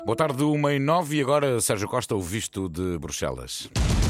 Boa tarde, 1h09 e agora Sérgio Costa, o visto de Bruxelas.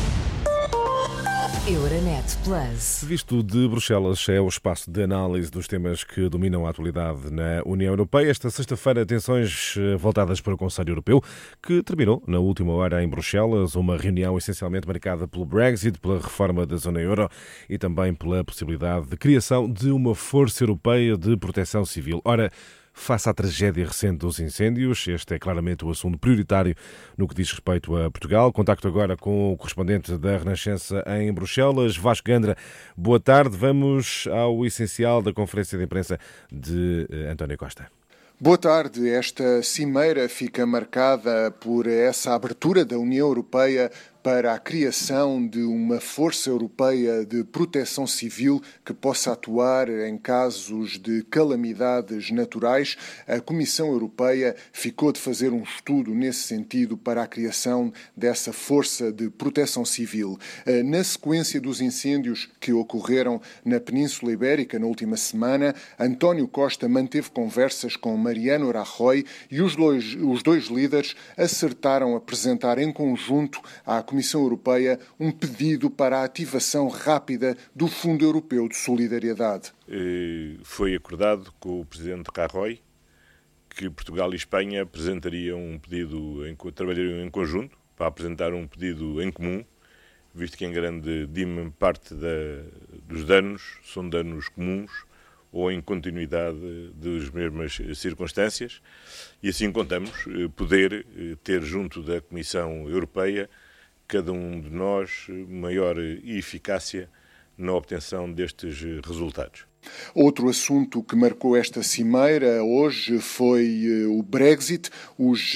Euronet Plus. Visto de Bruxelas é o espaço de análise dos temas que dominam a atualidade na União Europeia. Esta sexta-feira, atenções voltadas para o Conselho Europeu, que terminou na última hora em Bruxelas, uma reunião essencialmente marcada pelo Brexit, pela reforma da zona euro e também pela possibilidade de criação de uma força europeia de proteção civil. Ora, face à tragédia recente dos incêndios, este é claramente o assunto prioritário no que diz respeito a Portugal. Contacto agora com o correspondente da Renascença em Bruxelas, Vasco Gandra. Boa tarde. Vamos ao essencial da conferência de imprensa de António Costa. Boa tarde. Esta cimeira fica marcada por essa abertura da União Europeia para a criação de uma força europeia de proteção civil que possa atuar em casos de calamidades naturais. A Comissão Europeia ficou de fazer um estudo nesse sentido para a criação dessa força de proteção civil. Na sequência dos incêndios que ocorreram na Península Ibérica na última semana, António Costa manteve conversas com Mariano Rajoy e os dois líderes acertaram apresentar em conjunto à Comissão Europeia um pedido para a ativação rápida do Fundo Europeu de Solidariedade. Foi acordado com o Presidente Rajoy que Portugal e Espanha apresentariam um pedido, trabalhariam em conjunto para apresentar um pedido em comum, visto que em grande parte dos danos são danos comuns ou em continuidade das mesmas circunstâncias, e assim contamos poder ter junto da Comissão Europeia cada um de nós maior eficácia na obtenção destes resultados. Outro assunto que marcou esta cimeira hoje foi o Brexit. Os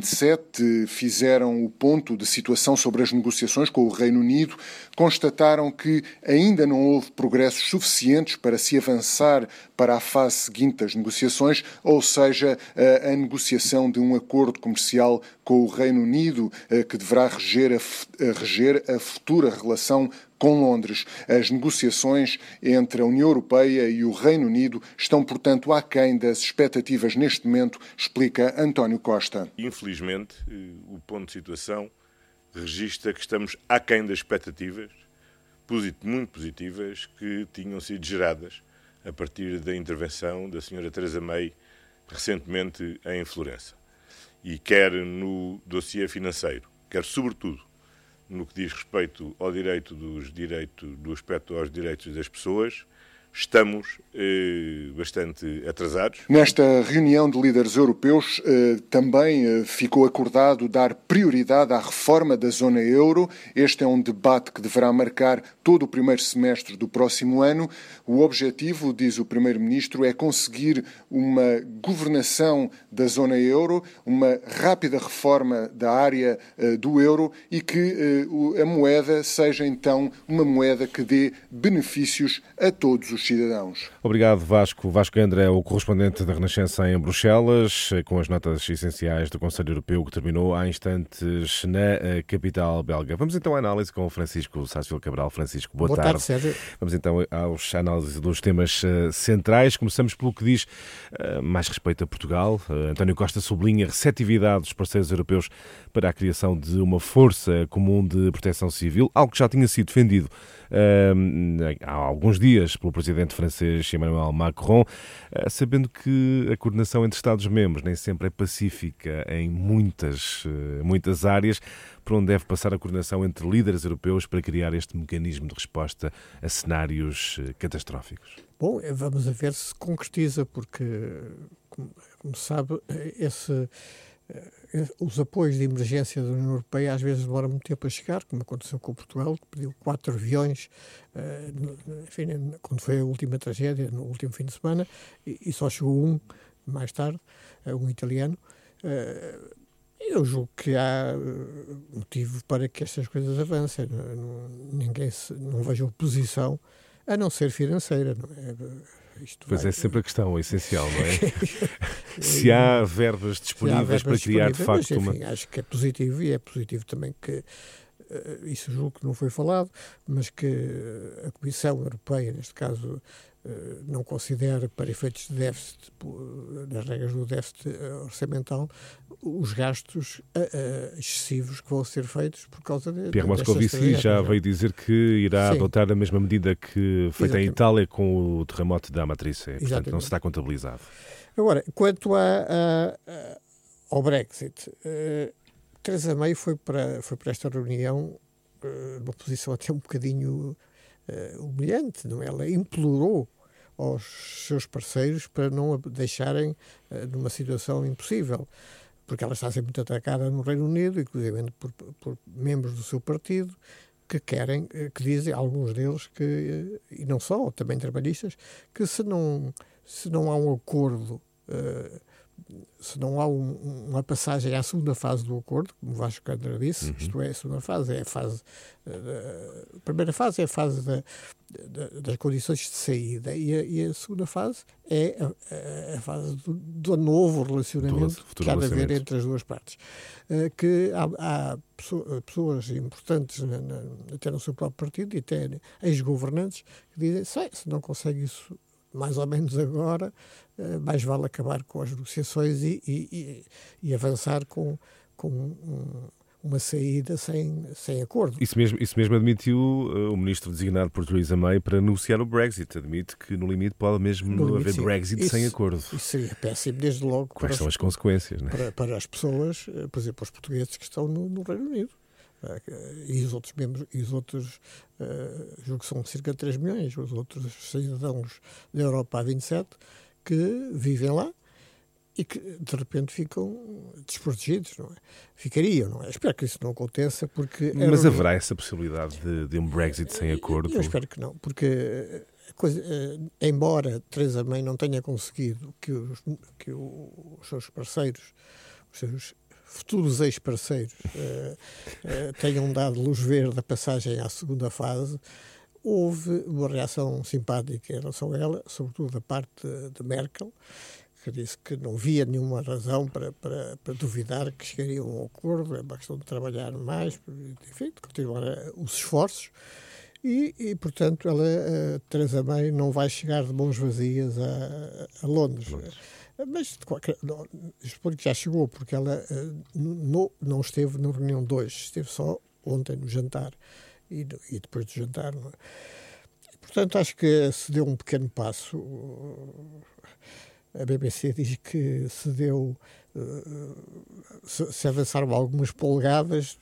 27 fizeram o ponto de situação sobre as negociações com o Reino Unido. Constataram que ainda não houve progressos suficientes para se avançar para a fase seguinte das negociações, ou seja, a negociação de um acordo comercial com o Reino Unido, que deverá reger a futura relação com Londres. As negociações entre a União Europeia e o Reino Unido estão, portanto, aquém das expectativas neste momento, explica António Costa. Infelizmente, o ponto de situação registra que estamos aquém das expectativas muito positivas que tinham sido geradas a partir da intervenção da Sra. Theresa May recentemente em Florença. E quer no dossiê financeiro, quer sobretudo no que diz respeito ao do aspecto aos direitos das pessoas, estamos bastante atrasados. Nesta reunião de líderes europeus também ficou acordado dar prioridade à reforma da zona euro. Este é um debate que deverá marcar todo o primeiro semestre do próximo ano. O objetivo, diz o Primeiro-Ministro, é conseguir uma governação da zona euro, uma rápida reforma da área do euro e que a moeda seja então uma moeda que dê benefícios a todos os cidadãos. Obrigado, Vasco. Vasco Gandra é o correspondente da Renascença em Bruxelas, com as notas essenciais do Conselho Europeu que terminou há instantes na capital belga. Vamos então à análise com o Francisco Sá-Silva Cabral. Francisco, boa tarde. Boa tarde, Sérgio. Vamos então à análise dos temas centrais. Começamos pelo que diz mais respeito a Portugal. António Costa sublinha a receptividade dos parceiros europeus para a criação de uma força comum de proteção civil, algo que já tinha sido defendido há alguns dias pelo presidente francês Emmanuel Macron, sabendo que a coordenação entre Estados-membros nem sempre é pacífica em muitas áreas, por onde deve passar a coordenação entre líderes europeus para criar este mecanismo de resposta a cenários catastróficos? Bom, vamos a ver se concretiza, porque, como sabe, os apoios de emergência da União Europeia às vezes demoram muito tempo a chegar, como aconteceu com Portugal, que pediu 4 aviões, quando foi a última tragédia, no último fim de semana, e só chegou um mais tarde, um italiano. Eu julgo que há motivo para que estas coisas avancem. Não vejo oposição, a não ser financeira, não é? Pois é sempre a questão essencial, não é? Se há verbas disponíveis para criar, de facto, mas, enfim, acho que é positivo, e é positivo também que, isso julgo que não foi falado, mas que a Comissão Europeia, neste caso não considera, para efeitos de déficit, nas regras do déficit orçamental, os gastos excessivos que vão ser feitos por causa de... Pierre Moscovici já veio dizer que irá adotar a mesma medida que feita em Itália com o terremoto da Amatrice. Portanto, não se está contabilizado. Agora, quanto ao Brexit, Theresa May foi para esta reunião numa posição até um bocadinho humilhante, não é? Ela implorou aos seus parceiros para não a deixarem numa situação impossível, porque ela está sempre muito atacada no Reino Unido, inclusive por membros do seu partido, que dizem, alguns deles, e não só, também trabalhistas, que se não há um acordo, se não há uma passagem à segunda fase do acordo, como Vasco Câmara disse, isto é, a segunda fase é a primeira fase é a fase das condições de saída e a segunda fase é a fase do novo relacionamento que há de haver entre as duas partes. Que há pessoas importantes até no seu próprio partido e até ex-governantes que dizem, se não consegue isso mais ou menos agora, mais vale acabar com as negociações e avançar com uma saída sem acordo. Isso mesmo admitiu o ministro designado por Theresa May para negociar o Brexit. Admite que no limite pode mesmo haver Brexit sem acordo. Isso seria péssimo, desde logo. Quais são as consequências? Para as pessoas, por exemplo, os portugueses que estão no Reino Unido. E os outros membros, julgo que são cerca de 3 milhões, os outros cidadãos da Europa, há 27, que vivem lá e que de repente ficam desprotegidos, não é? Ficariam, não é? Espero que isso não aconteça, porque... Mas haverá essa possibilidade de um Brexit sem acordo? Eu espero que não, porque embora Theresa May não tenha conseguido que os seus parceiros, os seus futuros ex-parceiros tenham dado luz verde à passagem à segunda fase, houve uma reação simpática em relação a ela, sobretudo da parte de Merkel, que disse que não via nenhuma razão para duvidar que chegaria a um acordo, é uma questão de trabalhar mais, enfim, de continuar os esforços, e portanto, Theresa May não vai chegar de mãos vazias a Londres. Mas suponho que já chegou, porque ela não esteve na reunião de hoje, esteve só ontem no jantar e depois do jantar. Não é? Portanto, acho que se deu um pequeno passo. A BBC diz que se avançaram algumas polegadas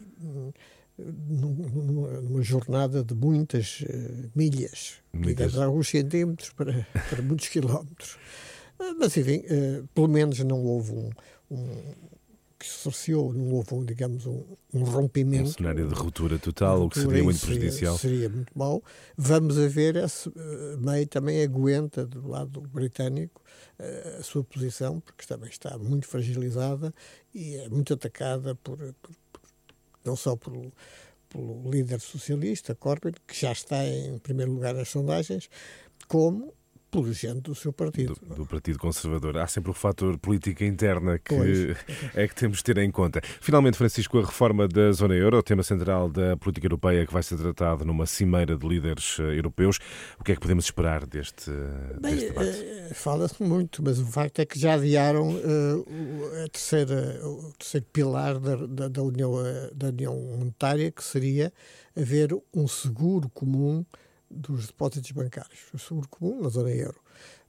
numa jornada de muitas milhas, ligadas a alguns centímetros para muitos quilómetros. Mas, enfim, pelo menos não houve que se sorciou, não houve, digamos, um rompimento. Um cenário de ruptura total, o que seria muito prejudicial. Seria muito mau. Vamos a ver, May também aguenta, do lado britânico, a sua posição, porque também está muito fragilizada e é muito atacada não só pelo líder socialista, Corbyn, que já está em primeiro lugar nas sondagens, como pelo gente do seu partido. Do Partido Conservador. Há sempre o fator política interna que temos de ter em conta. Finalmente, Francisco, a reforma da zona euro, o tema central da política europeia que vai ser tratado numa cimeira de líderes europeus. O que é que podemos esperar deste debate? Fala-se muito, mas o facto é que já adiaram o terceiro pilar da União Monetária, que seria haver um seguro comum dos depósitos bancários, o seguro comum na zona euro.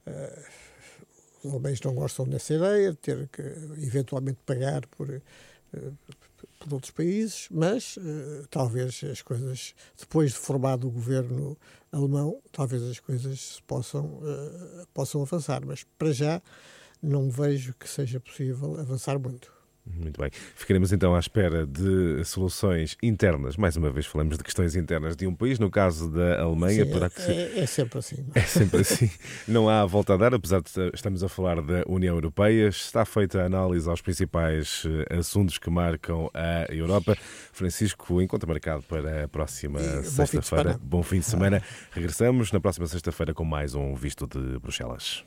Os alemães não gostam dessa ideia, de ter que eventualmente pagar por outros países, mas talvez as coisas, depois de formado o governo alemão, talvez as coisas possam avançar, mas para já não vejo que seja possível avançar muito. Muito bem. Ficaremos então à espera de soluções internas. Mais uma vez falamos de questões internas de um país, no caso da Alemanha. Sim, é sempre assim. É sempre assim. Não há volta a dar, apesar de estamos a falar da União Europeia. Está feita a análise aos principais assuntos que marcam a Europa. Francisco, encontro marcado para a próxima sexta-feira. Bom fim de semana. Regressamos na próxima sexta-feira com mais um Visto de Bruxelas.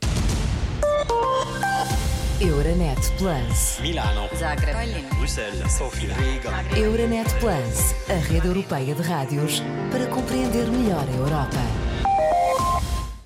Euronet Plus. Milano. Zagreb. Bruxelas. Sofia. Riga. Euronet Plus, a rede europeia de rádios para compreender melhor a Europa.